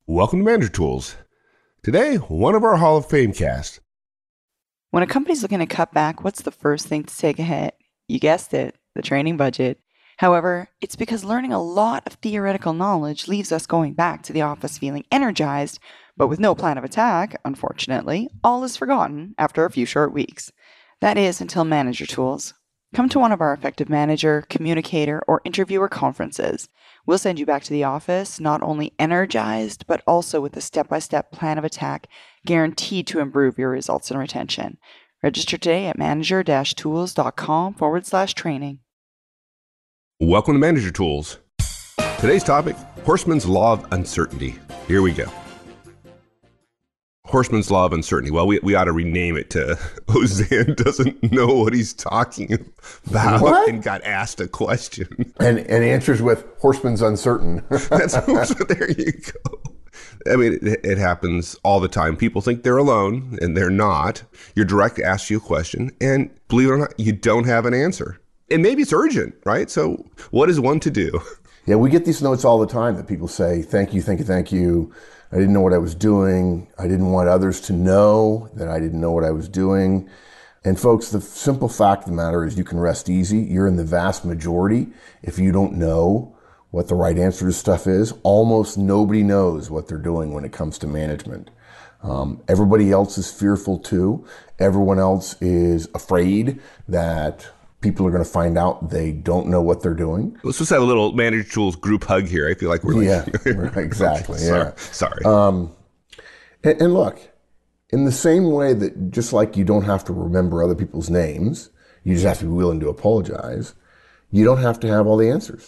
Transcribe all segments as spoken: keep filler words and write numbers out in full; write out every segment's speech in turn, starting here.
Welcome to Manager Tools. Today, one of our Hall of Fame cast. When a company's looking to cut back, what's the first thing to take a hit? You guessed it, the training budget. However, it's because learning a lot of theoretical knowledge leaves us going back to the office feeling energized, but with no plan of attack, unfortunately, all is forgotten after a few short weeks. That is until Manager Tools. Come to one of our effective manager, communicator, or interviewer conferences. We'll send you back to the office not only energized, but also with a step-by-step plan of attack guaranteed to improve your results and retention. Register today at manager-tools.com forward slash training. Welcome to Manager Tools. Today's topic, Horstman's Law of Uncertainty. Here we go. Horstman's Law of Uncertainty. Well, we, we ought to rename it to Ozan doesn't know what he's talking about what? and got asked a question. And and answers with Horstman's uncertain. That's there you go. I mean, it, it happens all the time. People think they're alone, and they're not. Your director asks you a question, and believe it or not, you don't have an answer. And maybe it's urgent, right? So what is one to do? Yeah, we get these notes all the time that people say, thank you, thank you, thank you. I didn't know what I was doing. I didn't want others to know that I didn't know what I was doing. And folks, the simple fact of the matter is you can rest easy. You're in the vast majority. If you don't know what the right answer to stuff is, almost nobody knows what they're doing when it comes to management. Um, everybody else is fearful too. Everyone else is afraid that people are going to find out they don't know what they're doing. Let's just have a little Manager Tools group hug here. I feel like we're yeah, like, exactly. sorry, yeah, sorry. Um, and, and look, in the same way that just like you don't have to remember other people's names, you just have to be willing to apologize. You don't have to have all the answers.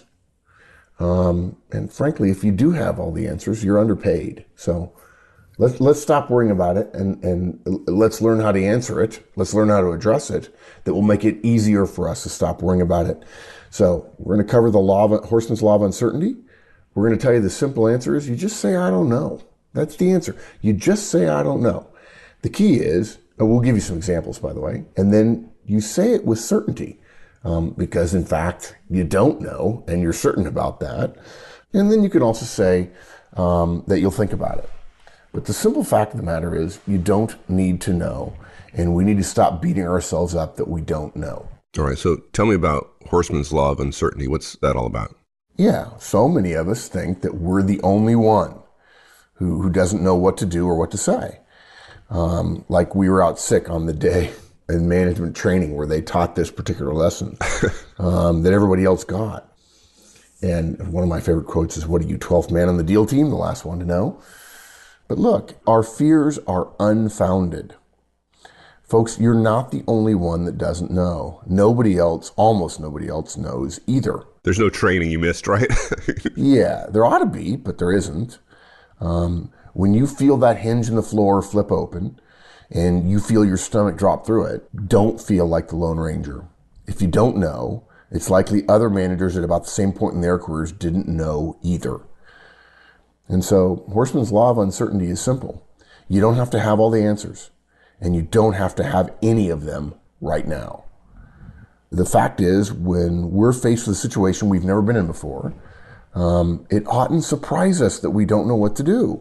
Um, and frankly, if you do have all the answers, you're underpaid. So let's let's stop worrying about it and and let's learn how to answer it. Let's learn how to address it. That will make it easier for us to stop worrying about it. So we're going to cover the law of Horstman's Law of Uncertainty. We're going to tell you the simple answer is you just say, I don't know. That's the answer. You just say, I don't know. The key is, and we'll give you some examples, by the way, and then you say it with certainty um, because, in fact, you don't know and you're certain about that. And then you can also say um, that you'll think about it. But the simple fact of the matter is you don't need to know, and we need to stop beating ourselves up that we don't know. All right, so tell me about Horstman's Law of Uncertainty. What's that all about? Yeah, so many of us think that we're the only one who, who doesn't know what to do or what to say. Um, like we were out sick on the day in management training where they taught this particular lesson um, that everybody else got. And one of my favorite quotes is, what are you, twelfth man on the deal team? The last one to know. But look, our fears are unfounded. Folks, you're not the only one that doesn't know. Nobody else, almost nobody else knows either. There's no training you missed, right? Yeah, there ought to be, but there isn't. Um, when you feel that hinge in the floor flip open and you feel your stomach drop through it, don't feel like the Lone Ranger. If you don't know, it's likely other managers at about the same point in their careers didn't know either. And so Horstman's Law of Uncertainty is simple. You don't have to have all the answers, and you don't have to have any of them right now. The fact is, when we're faced with a situation we've never been in before, um, it oughtn't surprise us that we don't know what to do.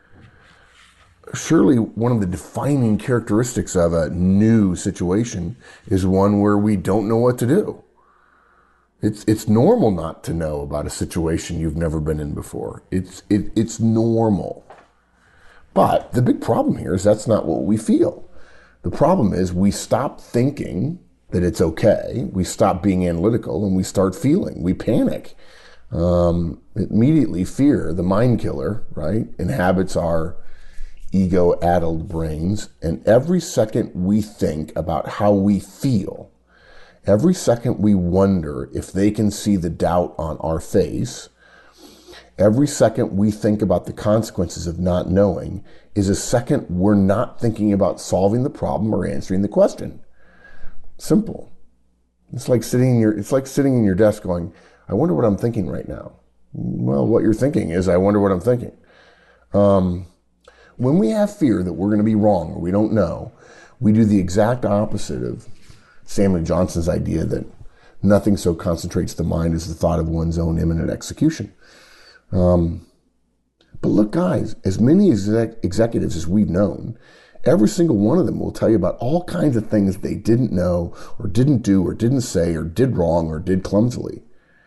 Surely one of the defining characteristics of a new situation is one where we don't know what to do. It's it's normal not to know about a situation you've never been in before. It's it, it's normal. But the big problem here is that's not what we feel. The problem is we stop thinking that it's okay. We stop being analytical and we start feeling. We panic. Um, immediately fear, the mind killer, right, inhabits our ego-addled brains. And every second we think about how we feel, every second we wonder if they can see the doubt on our face, every second we think about the consequences of not knowing is a second we're not thinking about solving the problem or answering the question. Simple. It's like sitting in your, it's like sitting in your desk going, I wonder what I'm thinking right now. Well, what you're thinking is, I wonder what I'm thinking. Um, when we have fear that we're going to be wrong or we don't know, we do the exact opposite of Samuel Johnson's idea that nothing so concentrates the mind as the thought of one's own imminent execution. Um, But look, guys, as many exec- executives as we've known, every single one of them will tell you about all kinds of things they didn't know or didn't do or didn't say or did wrong or did clumsily.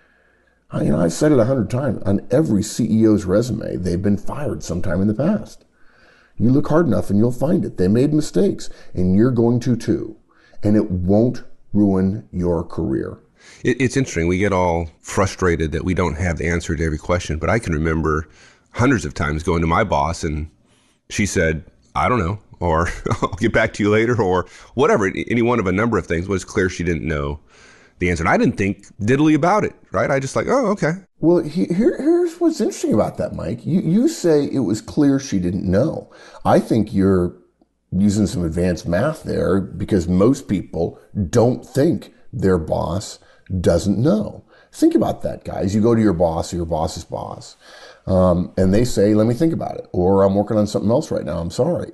I, you know, I've said it a hundred times. On every C E O's resume, they've been fired sometime in the past. You look hard enough and you'll find it. They made mistakes, and you're going to too. And it won't ruin your career. It, it's interesting. We get all frustrated that we don't have the answer to every question, but I can remember hundreds of times going to my boss and she said, I don't know, or I'll get back to you later, or whatever. Any one of a number of things was clear she didn't know the answer. And I didn't think diddly about it, right? I just like, oh, okay. Well, he, here, here's what's interesting about that, Mike. You, you say it was clear she didn't know. I think you're using some advanced math there because most people don't think their boss doesn't know. Think about that, guys. You go to your boss or your boss's boss, um, and they say, let me think about it, or I'm working on something else right now, I'm sorry.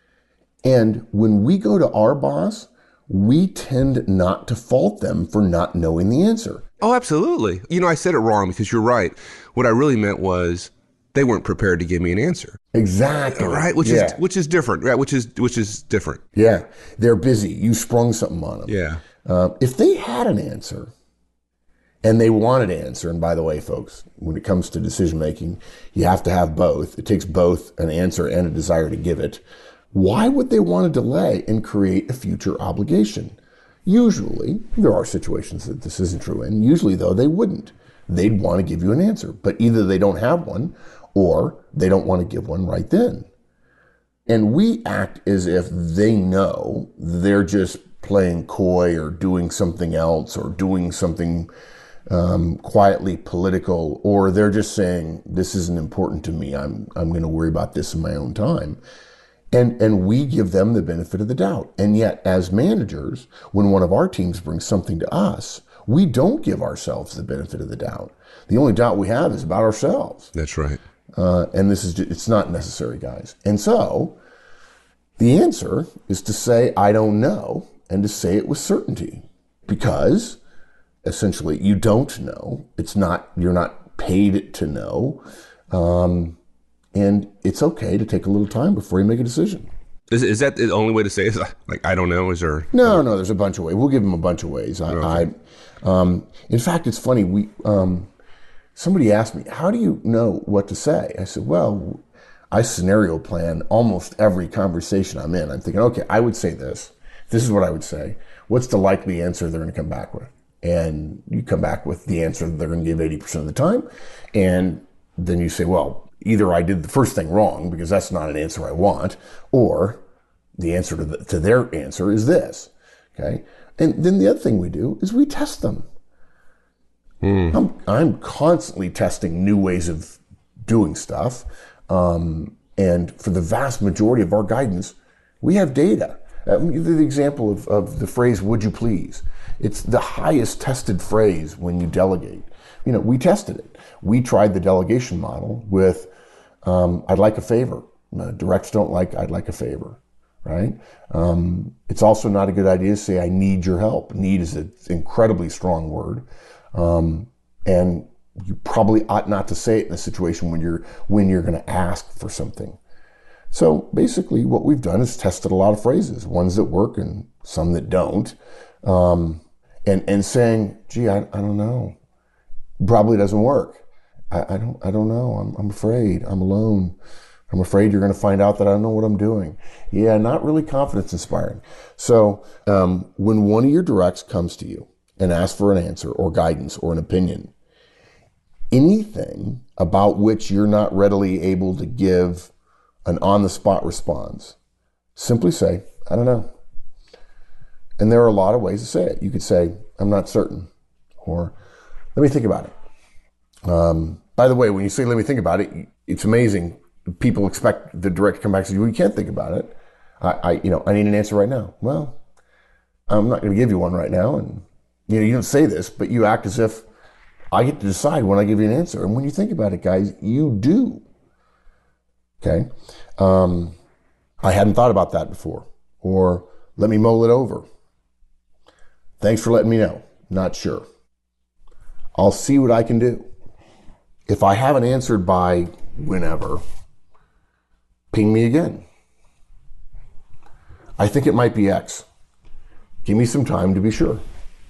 And when we go to our boss, we tend not to fault them for not knowing the answer. Oh, absolutely. You know, I said it wrong because you're right. What I really meant was they weren't prepared to give me an answer. Exactly. Right, which yeah. is which is different. Right, which is which is different. Yeah, they're busy. You sprung something on them. Yeah. Uh, if they had an answer, and they wanted an answer, and by the way, folks, when it comes to decision making, you have to have both. It takes both an answer and a desire to give it. Why would they want to delay and create a future obligation? Usually, there are situations that this isn't true in. Usually, though, they wouldn't. They'd want to give you an answer, but either they don't have one or they don't want to give one right then. And we act as if they know they're just playing coy or doing something else or doing something um, quietly political, or they're just saying, this isn't important to me. I'm, I'm going to worry about this in my own time. And and we give them the benefit of the doubt. And yet, as managers, when one of our teams brings something to us, we don't give ourselves the benefit of the doubt. The only doubt we have is about ourselves. That's right. Uh, and this is just, it's not necessary, guys. And so, the answer is to say, I don't know, and to say it with certainty. Because, essentially, you don't know. It's not, you're not paid to know. Um, And it's okay to take a little time before you make a decision. Is, is that the only way to say it? Like, I don't know? Is there? No, no, there's a bunch of ways. We'll give them a bunch of ways. I, okay. I um, in fact, it's funny. We um, somebody asked me, how do you know what to say? I said, well, I scenario plan almost every conversation I'm in. I'm thinking, okay, I would say this. This is what I would say. What's the likely answer they're going to come back with? And you come back with the answer that they're going to give eighty percent of the time. And then you say, well, either I did the first thing wrong because that's not an answer I want, or the answer to, the, to their answer is this. Okay. And then the other thing we do is we test them. Mm. I'm, I'm constantly testing new ways of doing stuff. Um, and for the vast majority of our guidance, we have data. Uh, the example of, of the phrase, would you please? It's the highest tested phrase when you delegate. You know, we tested it. We tried the delegation model with, um, I'd like a favor. Uh, directs don't like, I'd like a favor, right? Um, it's also not a good idea to say, I need your help. Need is an incredibly strong word. Um, and you probably ought not to say it in a situation when you're, when you're going to ask for something. So basically what we've done is tested a lot of phrases, ones that work and some that don't. Um, and, and saying, gee, I, I don't know. Probably doesn't work. I, I don't I don't know. I'm I'm afraid. I'm alone. I'm afraid you're going to find out that I don't know what I'm doing. Yeah, not really confidence inspiring. So um, when one of your directs comes to you and asks for an answer or guidance or an opinion, anything about which you're not readily able to give an on-the-spot response, simply say, I don't know. And there are a lot of ways to say it. You could say, I'm not certain, or let me think about it. Um, by the way, when you say, let me think about it, it's amazing. People expect the director to come back and say, well, you can't think about it. I, I, you know, I need an answer right now. Well, I'm not going to give you one right now. And, you know, you don't say this, but you act as if I get to decide when I give you an answer. And when you think about it, guys, you do. Okay. Um, I hadn't thought about that before. Or let me mull it over. Thanks for letting me know. Not sure. I'll see what I can do. If I haven't answered by whenever, ping me again. I think it might be X. Give me some time to be sure.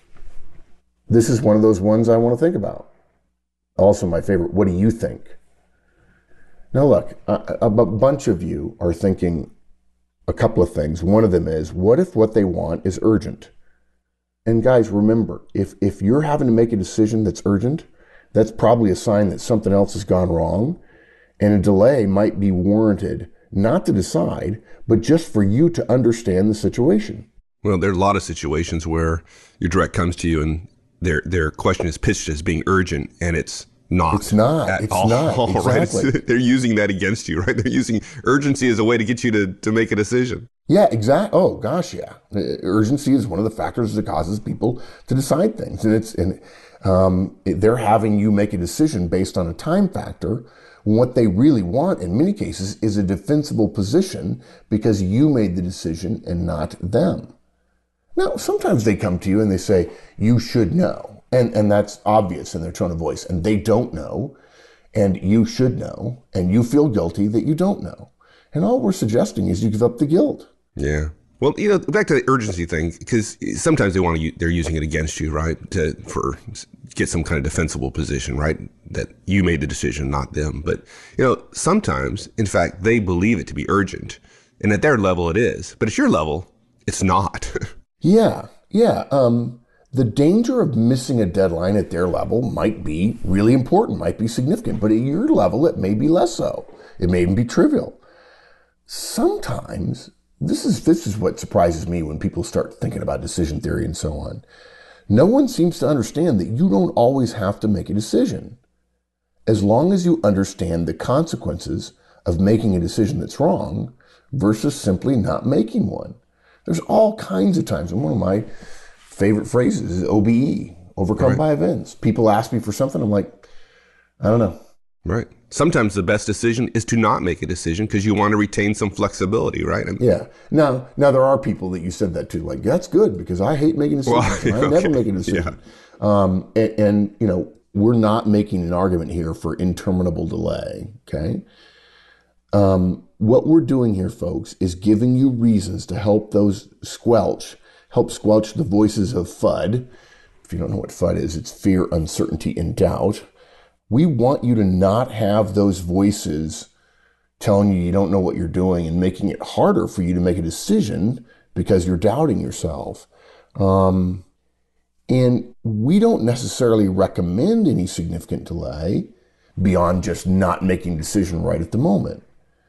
This is one of those ones I want to think about. Also my favorite, what do you think? Now look, a, a bunch of you are thinking a couple of things. One of them is, what if what they want is urgent? And guys, remember, if, if you're having to make a decision that's urgent, that's probably a sign that something else has gone wrong, and a delay might be warranted, not to decide, but just for you to understand the situation. Well, there are a lot of situations where your direct comes to you and their their question is pitched as being urgent, and it's not. It's not. At it's all, not. Exactly. Right? They're using that against you, right? They're using urgency as a way to get you to, to make a decision. Yeah, exactly. Oh, gosh, yeah. Urgency is one of the factors that causes people to decide things. And it's and um, they're having you make a decision based on a time factor. What they really want, in many cases, is a defensible position because you made the decision and not them. Now, sometimes they come to you and they say, you should know. And, and that's obvious in their tone of voice. And they don't know. And you should know. And you feel guilty that you don't know. And all we're suggesting is you give up the guilt. Yeah. Well, you know, back to the urgency thing, because sometimes they want to, they're using it against you, right? To, for get some kind of defensible position, right? That you made the decision, not them. But, you know, sometimes, in fact, they believe it to be urgent. And at their level, it is. But at your level, it's not. Yeah. Yeah. Um, the danger of missing a deadline at their level might be really important, might be significant. But at your level, it may be less so. It may even be trivial. Sometimes, this is this is what surprises me when people start thinking about decision theory and so on. No one seems to understand that you don't always have to make a decision. As long as you understand the consequences of making a decision that's wrong versus simply not making one. There's all kinds of times, and one of my favorite phrases is O B E, overcome right. by events. People ask me for something, I'm like, I don't know. Right. Sometimes the best decision is to not make a decision because you want to retain some flexibility, right? I mean, yeah. Now, now there are people that you said that to, like, that's good because I hate making decisions. Well, I okay. never make a decision. Yeah. Um, and, and, you know, we're not making an argument here for interminable delay, okay? Um, what we're doing here, folks, is giving you reasons to help those squelch, help squelch the voices of FUD. If you don't know what FUD is, it's fear, uncertainty, and doubt. We want you to not have those voices telling you you don't know what you're doing and making it harder for you to make a decision because you're doubting yourself. Um, and we don't necessarily recommend any significant delay beyond just not making a decision right at the moment.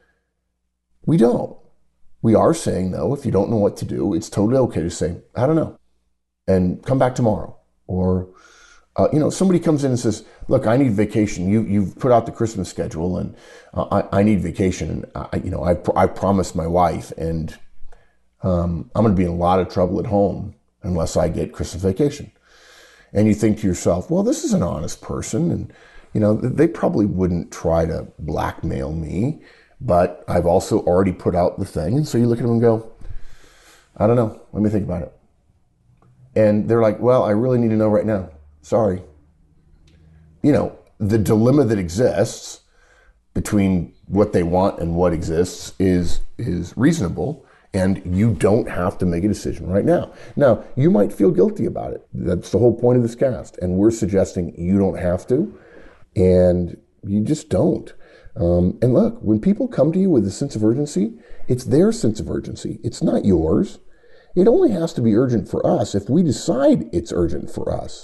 We don't. We are saying, though, if you don't know what to do, it's totally okay to say, I don't know, and come back tomorrow. Or, uh, you know, somebody comes in and says, look, I need vacation. You, you've put out the Christmas schedule, and uh, I, I need vacation. And, I, you know, I, I promised my wife, and um, I'm going to be in a lot of trouble at home unless I get Christmas vacation. And you think to yourself, well, this is an honest person, and, you know, they probably wouldn't try to blackmail me. But I've also already put out the thing. And so you look at them and go, I don't know. Let me think about it. And they're like, well, I really need to know right now. Sorry. You know, the dilemma that exists between what they want and what exists is, is reasonable. And you don't have to make a decision right now. Now, you might feel guilty about it. That's the whole point of this cast. And we're suggesting you don't have to. And you just don't. Um, and look, when people come to you with a sense of urgency, it's their sense of urgency. It's not yours. It only has to be urgent for us if we decide it's urgent for us.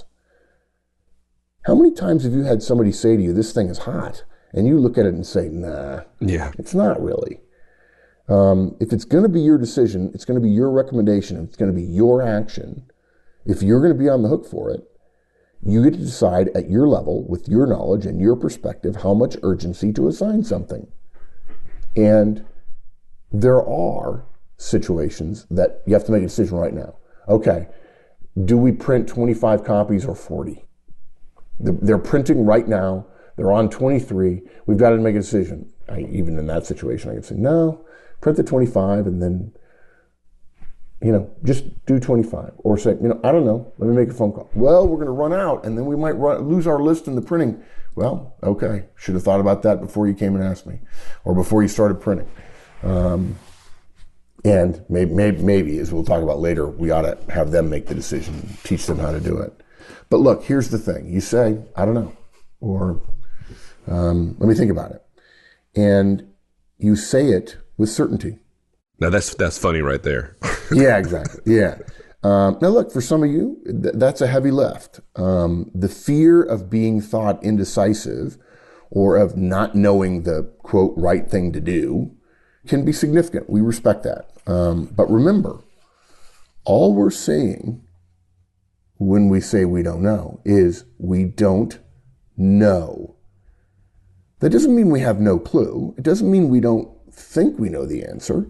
How many times have you had somebody say to you, this thing is hot, and you look at it and say, nah, yeah, it's not really. Um, if it's going to be your decision, it's going to be your recommendation, it's going to be your action. If you're going to be on the hook for it, you get to decide at your level, with your knowledge and your perspective, how much urgency to assign something. And there are situations that you have to make a decision right now. Okay, do we print twenty-five copies or forty? They're printing right now. They're on twenty-three. We've got to make a decision. I, even in that situation, I can say, no, print the twenty-five and then You know, just do twenty-five. Or say, you know, I don't know, let me make a phone call. Well, we're going to run out and then we might run, lose our list in the printing. Well, okay, should have thought about that before you came and asked me or before you started printing. Um, and maybe, maybe, maybe, as we'll talk about later, we ought to have them make the decision, teach them how to do it. But look, here's the thing. You say, I don't know, or um, let me think about it. And you say it with certainty. Now that's that's funny right there. Yeah, exactly. Yeah. Um, now look, for some of you, th- that's a heavy lift. Um, the fear of being thought indecisive or of not knowing the, quote, right thing to do can be significant. We respect that. Um, but remember, all we're saying when we say we don't know is we don't know. That doesn't mean we have no clue. It doesn't mean we don't think we know the answer.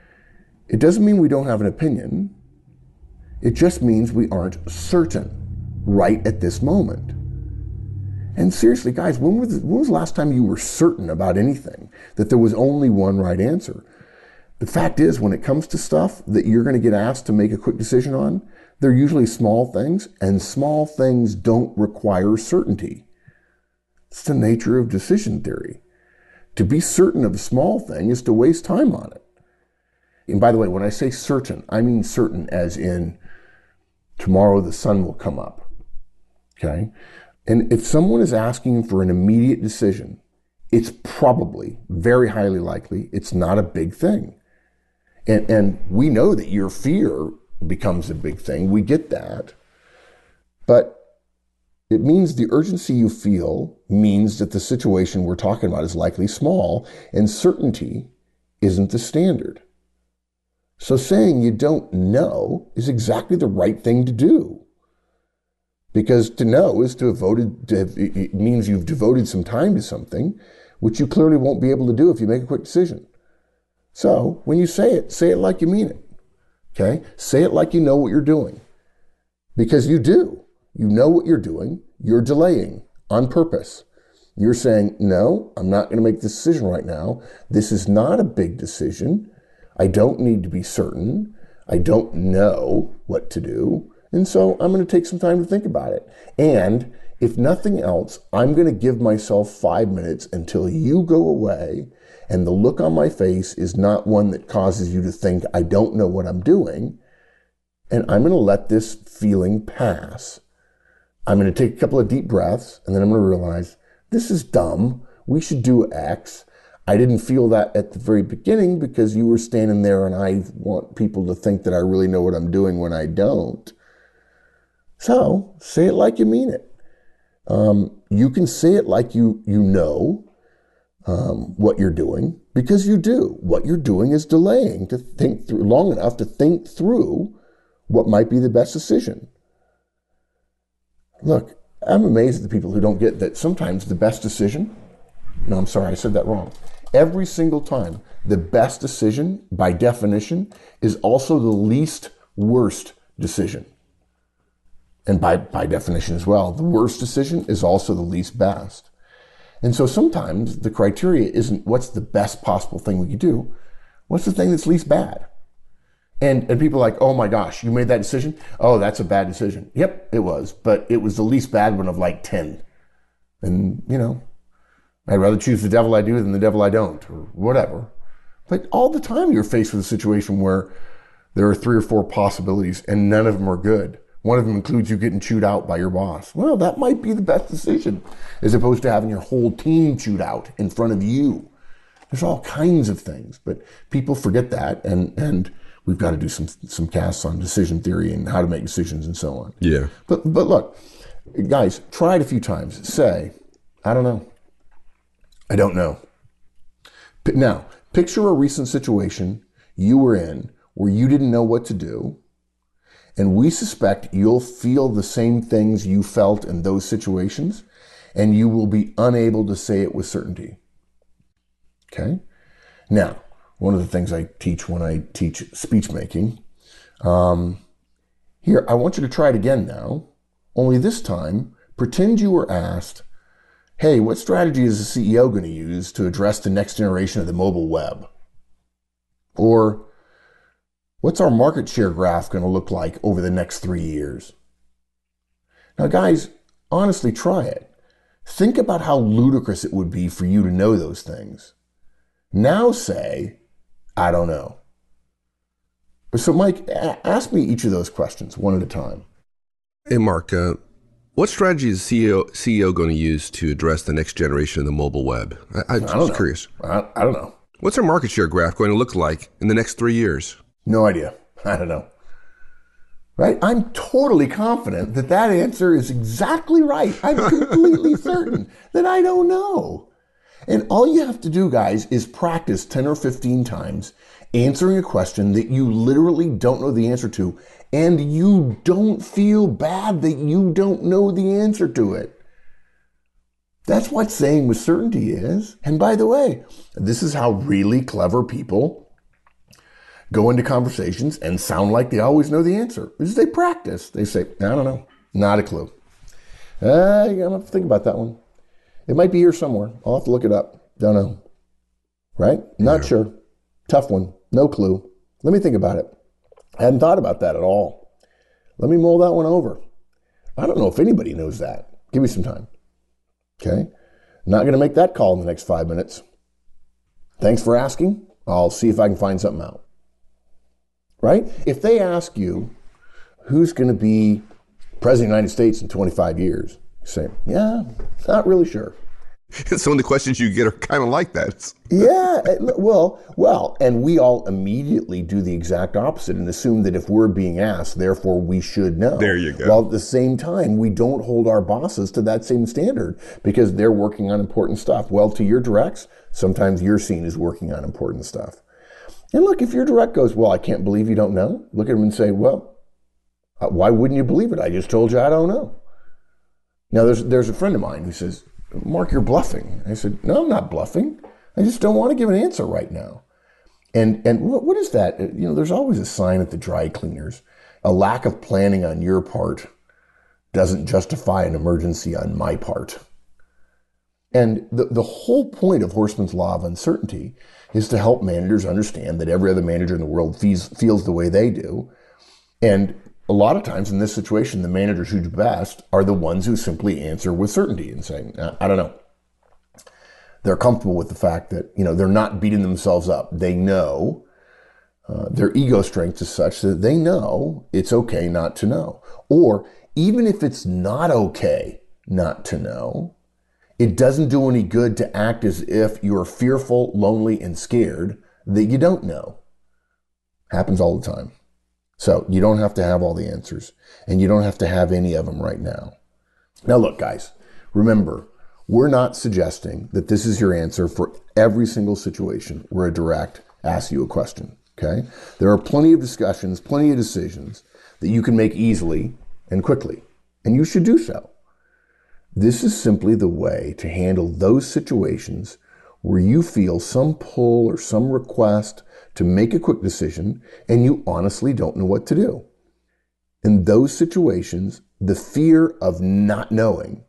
It doesn't mean we don't have an opinion. It just means we aren't certain right at this moment. And seriously, guys, when was, when was the last time you were certain about anything, that there was only one right answer? The fact is, when it comes to stuff that you're going to get asked to make a quick decision on, they're usually small things, and small things don't require certainty. It's the nature of decision theory. To be certain of a small thing is to waste time on it. And by the way, when I say certain, I mean certain as in tomorrow the sun will come up. Okay? And if someone is asking for an immediate decision, it's probably, very highly likely, it's not a big thing. And, and we know that your fear becomes a big thing. We get that. But it means the urgency you feel means that the situation we're talking about is likely small, and certainty isn't the standard. So saying you don't know is exactly the right thing to do. Because to know is to have voted, to have, it means you've devoted some time to something, which you clearly won't be able to do if you make a quick decision. So when you say it, say it like you mean it. Okay? Say it like you know what you're doing. Because you do. You know what you're doing. You're delaying on purpose. You're saying, no, I'm not going to make this decision right now. This is not a big decision. I don't need to be certain. I don't know what to do. And so I'm going to take some time to think about it. And if nothing else, I'm going to give myself five minutes until you go away and the look on my face is not one that causes you to think I don't know what I'm doing. And I'm going to let this feeling pass. I'm going to take a couple of deep breaths and then I'm going to realize this is dumb. We should do X. I didn't feel that at the very beginning because you were standing there and I want people to think that I really know what I'm doing when I don't. So say it like you mean it. Um, you can say it like you, you know um, what you're doing because you do. What you're doing is delaying to think through long enough to think through what might be the best decision. Look, I'm amazed at the people who don't get that sometimes the best decision, no, I'm sorry, I said that wrong. Every single time, the best decision, by definition, is also the least worst decision. And by, by definition as well, the worst decision is also the least best. And so sometimes the criteria isn't what's the best possible thing we could do, what's the thing that's least bad? And, and people are like, oh my gosh, you made that decision? Oh, that's a bad decision. Yep, it was. But it was the least bad one of like ten. And, you know, I'd rather choose the devil I do than the devil I don't, or whatever. But all the time you're faced with a situation where there are three or four possibilities and none of them are good. One of them includes you getting chewed out by your boss. Well, that might be the best decision, as opposed to having your whole team chewed out in front of you. There's all kinds of things, but people forget that, and, and we've got to do some some casts on decision theory and how to make decisions and so on. Yeah. But but look, guys, try it a few times. Say, I don't know. I don't know. Now, picture a recent situation you were in where you didn't know what to do, and we suspect you'll feel the same things you felt in those situations, and you will be unable to say it with certainty. Okay? Now, one of the things I teach when I teach speech making, um, here, I want you to try it again now, only this time, pretend you were asked, hey, what strategy is the C E O going to use to address the next generation of the mobile web? Or, What's our market share graph going to look like over the next three years? Now, guys, honestly, try it. Think about how ludicrous it would be for you to know those things. Now say, I don't know. So, Mike, ask me each of those questions one at a time. Hey, Mark, uh, what strategy is C E O, C E O going to use to address the next generation of the mobile web? I, I'm I just curious. I, I don't know. What's our market share graph going to look like in the next three years? No idea. I don't know. Right? I'm totally confident that that answer is exactly right. I'm completely certain that I don't know. And all you have to do, guys, is practice ten or fifteen times answering a question that you literally don't know the answer to, and you don't feel bad that you don't know the answer to it. That's what saying with certainty is. And by the way, this is how really clever people go into conversations and sound like they always know the answer. Because they practice. They say, I don't know, not a clue. Uh, I'm going to have to think about that one. It might be here somewhere. I'll have to look it up. Don't know. Right? Not Yeah. sure. Tough one. No clue. Let me think about it. I hadn't thought about that at all. Let me mull that one over. I don't know if anybody knows that. Give me some time. Okay? Not going to make that call in the next five minutes. Thanks for asking. I'll see if I can find something out. Right? If they ask you who's going to be president of the United States in twenty-five years, you say, yeah, not really sure. Some of the questions you get are kind of like that. It's- Yeah, well, well, and we all immediately do the exact opposite and assume that if we're being asked, therefore we should know. There you go. While at the same time, we don't hold our bosses to that same standard because they're working on important stuff. Well, to your directs, sometimes you're seen as working on important stuff. And look, if your direct goes, well, I can't believe you don't know, look at them and say, well, why wouldn't you believe it? I just told you I don't know. Now, there's there's a friend of mine who says, Mark, you're bluffing. I said, no, I'm not bluffing. I just don't want to give an answer right now. And and what, what is that? You know, there's always a sign at the dry cleaners. A lack of planning on your part doesn't justify an emergency on my part. And the, the whole point of Horstman's Law of Uncertainty is to help managers understand that every other manager in the world feels, feels the way they do. And a lot of times in this situation, the managers who do best are the ones who simply answer with certainty and say, I don't know. They're comfortable with the fact that, you know, they're not beating themselves up. They know uh, their ego strength is such that they know it's okay not to know. Or even if it's not okay not to know, it doesn't do any good to act as if you're fearful, lonely, and scared that you don't know. Happens all the time. So you don't have to have all the answers, and you don't have to have any of them right now. Now look, guys, remember, we're not suggesting that this is your answer for every single situation where a direct asks you a question, okay? There are plenty of discussions, plenty of decisions that you can make easily and quickly, and you should do so. This is simply the way to handle those situations where you feel some pull or some request to make a quick decision and you honestly don't know what to do. In those situations, the fear of not knowing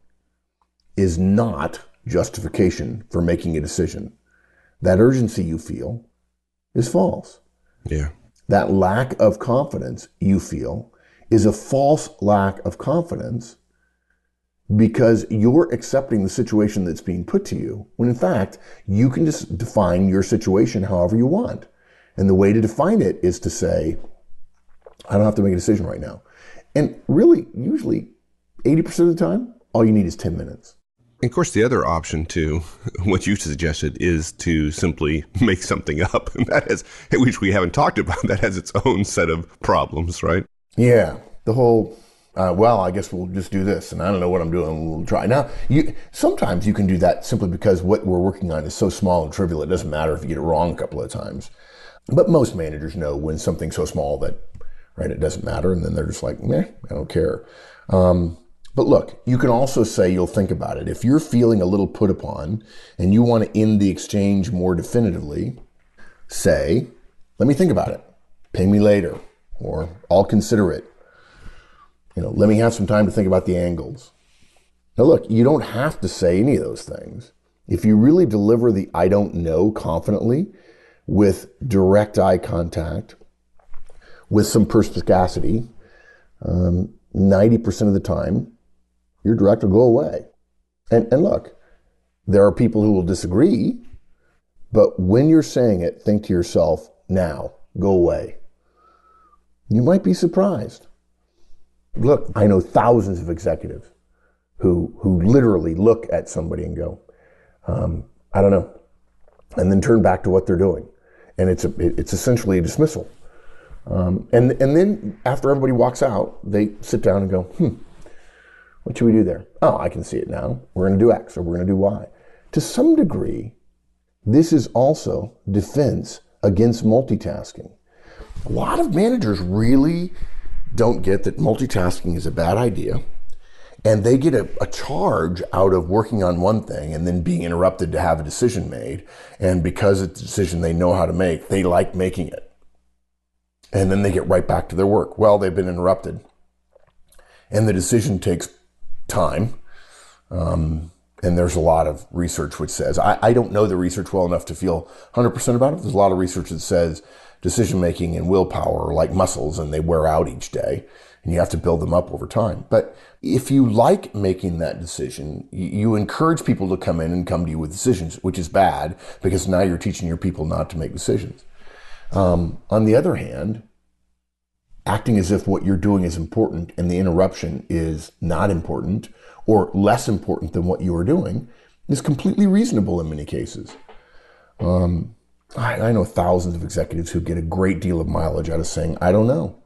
is not justification for making a decision. That urgency you feel is false. Yeah. That lack of confidence you feel is a false lack of confidence because you're accepting the situation that's being put to you, when in fact, you can just define your situation however you want. And the way to define it is to say, I don't have to make a decision right now. And really, usually, eighty percent of the time, all you need is ten minutes. And of course, the other option too, what you suggested, is to simply make something up. And that is, which we haven't talked about, that has its own set of problems, right? Yeah, the whole, uh, well, I guess we'll just do this, and I don't know what I'm doing, we'll try. Now, you, sometimes you can do that simply because what we're working on is so small and trivial, it doesn't matter if you get it wrong a couple of times. But most managers know when something's so small that, right, it doesn't matter, and then they're just like, meh, I don't care. Um, but look, you can also say you'll think about it. If you're feeling a little put upon and you want to end the exchange more definitively, say, let me think about it. Pay me later, or I'll consider it. You know, let me have some time to think about the angles. Now look, you don't have to say any of those things. If you really deliver the I don't know confidently with direct eye contact, with some perspicacity, um, ninety percent of the time, your direct will go away. And, and look, there are people who will disagree, but when you're saying it, think to yourself, now, go away. You might be surprised. Look, I know thousands of executives who who literally look at somebody and go, um, I don't know, and then turn back to what they're doing. And it's a, it's essentially a dismissal. Um, and, and then after everybody walks out, they sit down and go, hmm, what should we do there? Oh, I can see it now. We're going to do X or we're going to do Y. To some degree, this is also defense against multitasking. A lot of managers really don't get that multitasking is a bad idea, and they get a, a charge out of working on one thing and then being interrupted to have a decision made. And because it's a decision they know how to make, they like making it. And then they get right back to their work. Well, they've been interrupted. And the decision takes time. Um, and there's a lot of research which says, I, I don't know the research well enough to feel one hundred percent about it. There's a lot of research that says decision-making and willpower are like muscles and they wear out each day. And you have to build them up over time. But if you like making that decision, you encourage people to come in and come to you with decisions, which is bad because now you're teaching your people not to make decisions. Um, on the other hand, acting as if what you're doing is important and the interruption is not important or less important than what you are doing is completely reasonable in many cases. Um, I, I know thousands of executives who get a great deal of mileage out of saying, I don't know.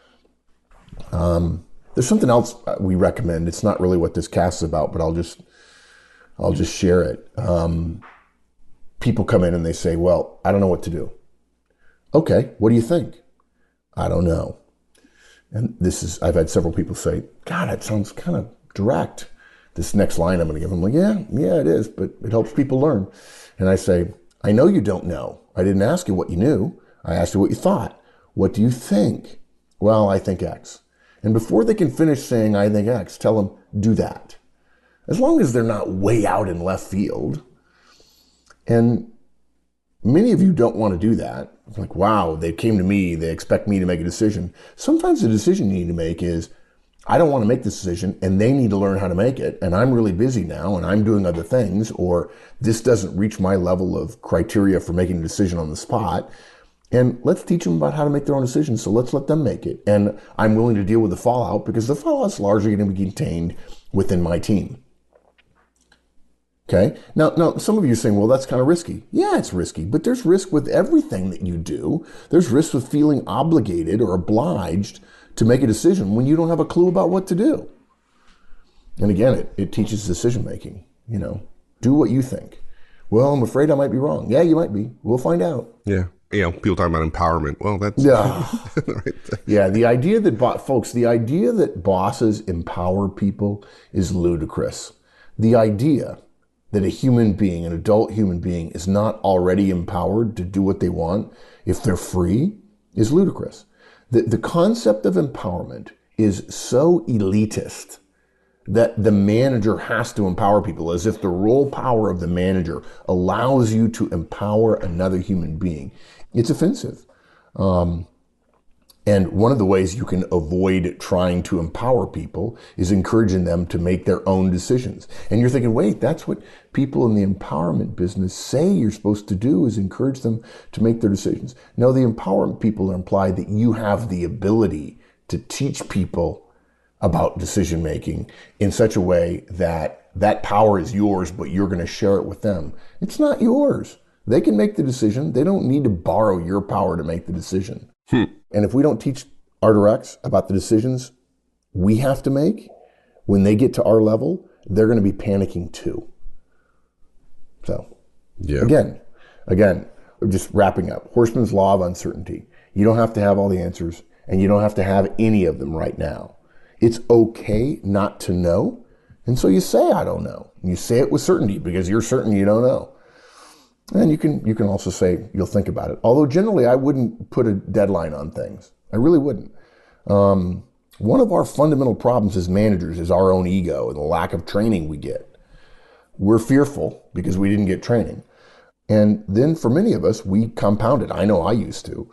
Um, there's something else we recommend. It's not really what this cast is about, but I'll just, I'll just share it. Um, people come in and they say, well, I don't know what to do. Okay, what do you think? I don't know. And this is, I've had several people say, God, that sounds kind of direct. This next line I'm going to give them, like, yeah, yeah, it is, but it helps people learn. And I say, I know you don't know. I didn't ask you what you knew. I asked you what you thought. What do you think? Well, I think X. And before they can finish saying, I think X, tell them, do that. As long as they're not way out in left field. And many of you don't want to do that. It's like, wow, they came to me, they expect me to make a decision. Sometimes the decision you need to make is, I don't want to make this decision and they need to learn how to make it. And I'm really busy now and I'm doing other things, or this doesn't reach my level of criteria for making a decision on the spot. And let's teach them about how to make their own decisions. So let's let them make it. And I'm willing to deal with the fallout because the fallout's largely going to be contained within my team. Okay. Now, now, some of you are saying, well, that's kind of risky. Yeah, it's risky, but there's risk with everything that you do. There's risk with feeling obligated or obliged to make a decision when you don't have a clue about what to do. And again, it, it teaches decision making. You know, do what you think. Well, I'm afraid I might be wrong. Yeah, you might be. We'll find out. Yeah. You know, people talking about empowerment. Well, that's yeah, right. Yeah. The idea that, bo- folks, the idea that bosses empower people is ludicrous. The idea that a human being, an adult human being, is not already empowered to do what they want if they're free is ludicrous. The, the concept of empowerment is so elitist that the manager has to empower people, as if the role power of the manager allows you to empower another human being. It's offensive. Um, and one of the ways you can avoid trying to empower people is encouraging them to make their own decisions. And you're thinking, wait, that's what people in the empowerment business say you're supposed to do, is encourage them to make their decisions. No, the empowerment people imply that you have the ability to teach people about decision making in such a way that that power is yours, but you're going to share it with them. It's not yours. They can make the decision. They don't need to borrow your power to make the decision. Hmm. And if we don't teach our directs about the decisions we have to make, when they get to our level, they're going to be panicking too. So, yeah. again, again, just wrapping up, Horstman's Law of Uncertainty. You don't have to have all the answers, and you don't have to have any of them right now. It's okay not to know, and so you say, I don't know. And you say it with certainty because you're certain you don't know. And you can you can also say you'll think about it. Although generally I wouldn't put a deadline on things. I really wouldn't. Um, one of our fundamental problems as managers is our own ego and the lack of training we get. We're fearful because we didn't get training. And then for many of us, we compound it. I know I used to.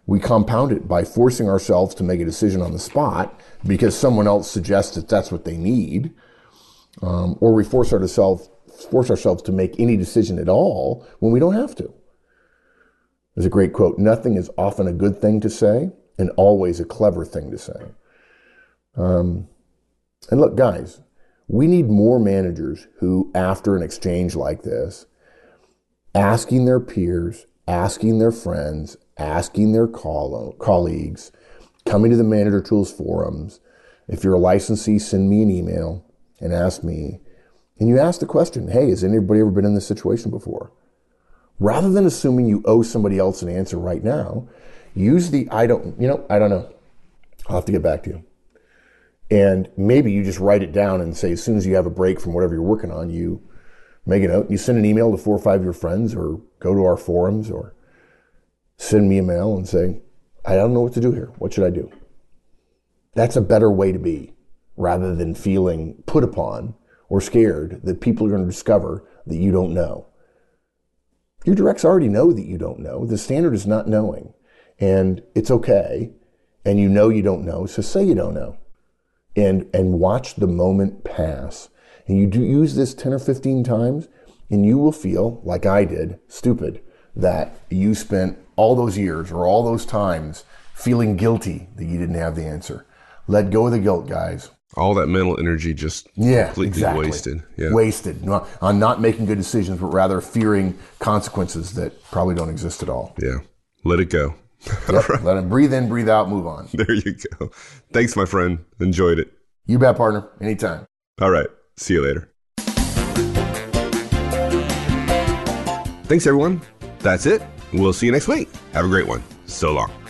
We compound it by forcing ourselves to make a decision on the spot because someone else suggests that that's what they need. Um, or we force ourselves force ourselves to make any decision at all when we don't have to. There's a great quote: nothing is often a good thing to say and always a clever thing to say. Um, and look, guys, we need more managers who, after an exchange like this, asking their peers, asking their friends, asking their call- colleagues, coming to the Manager Tools forums. If you're a licensee, send me an email and ask me. And you ask the question, hey, has anybody ever been in this situation before? Rather than assuming you owe somebody else an answer right now, use the I don't, you know, I don't know. I'll have to get back to you. And maybe you just write it down and say, as soon as you have a break from whatever you're working on, you make a note, you send an email to four or five of your friends, or go to our forums, or send me a mail and say, I don't know what to do here. What should I do? That's a better way to be, rather than feeling put upon or scared that people are going to discover that you don't know. Your directs already know that you don't know. The standard is not knowing. And it's okay. And you know you don't know, so say you don't know. And and watch the moment pass. And you do use this ten or fifteen times, and you will feel, like I did, stupid, that you spent all those years or all those times feeling guilty that you didn't have the answer. Let go of the guilt, guys. All that mental energy just yeah, completely exactly. wasted. Yeah. Wasted not, on not making good decisions, but rather fearing consequences that probably don't exist at all. Yeah. Let it go. Yep. Right. Let it breathe in, breathe out, move on. There you go. Thanks, my friend. Enjoyed it. You bet, partner. Anytime. All right. See you later. Thanks, everyone. That's it. We'll see you next week. Have a great one. So long.